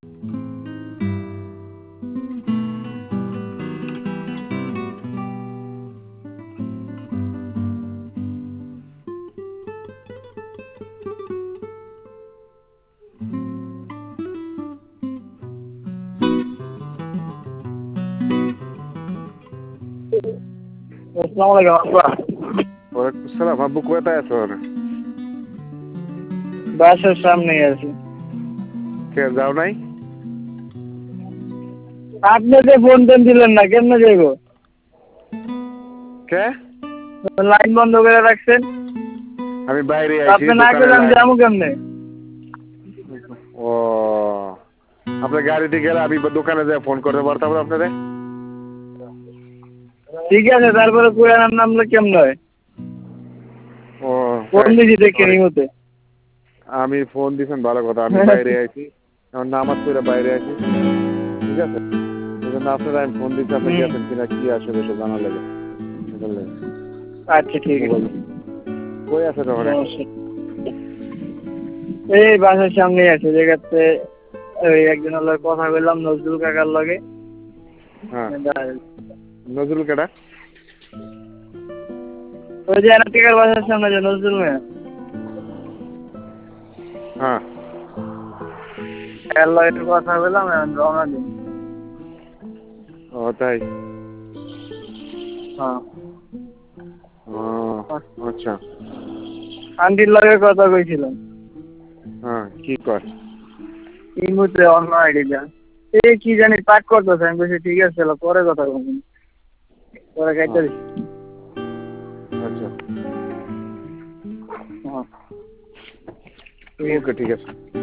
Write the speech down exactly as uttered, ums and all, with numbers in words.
আসসালামু আলাইকুম আপা। ওয়ালাইকুম আসসালাম। আব্বু কোথায় আছো? বাসার সামনেই আছি। কে যাও নাই? আপনি যে ফোন টোন দিলেন না, কেমনে যাইব? কে? লাইন বন্ধ করে রাখছেন। আমি বাইরে আছি। আপনি না করলে আমি যাবো কেমনে? ও আপনার গাড়িতে গেলে আমি দোকানে যাই ফোন করতে পারতাম না আপনারে। ঠিক আছে, তারপরে কুড়ানোর নামলে কেমন হয়? ও ফোন দিছি দেখে নি মতে। আমি ফোন দিছেন ভালো কথা। আমি বাইরে আছি, আমার নামাজ পড়ে বাইরে আছি। ঠিক আছে, ওই জন্য আপনারা আমি ফোন দিতে আপনি গেছেন কিনা কি আসলে এটা জানা লাগে। আচ্ছা ঠিক আছে। কই আছে তখন? এই বাসার সামনেই আছে, জায়গাতে ওই একজনের লগে কথা বললাম, নজরুল কাকার লগে। হ্যাঁ, নজরুল কেডা? ওই যে এনাটিকার বাসার সামনে যে নজরুল মেয়ে। হ্যাঁ, এর লগে একটু কথা বললাম, এখন রওনা দিন। ও তাই? হ্যাঁ। ও আচ্ছা। আন্টির লগে কথা কইছিলাম। হ্যাঁ, কি কর? এই মুহূর্তে অন্য আইডিয়া এই কি জানি পাক করতেছে। আমি বলছি ঠিক আছে, পরে কথা বলবেন, পরে খাইতে দিচ্ছি। আচ্ছা, হ্যাঁ ওকে, ঠিক আছে।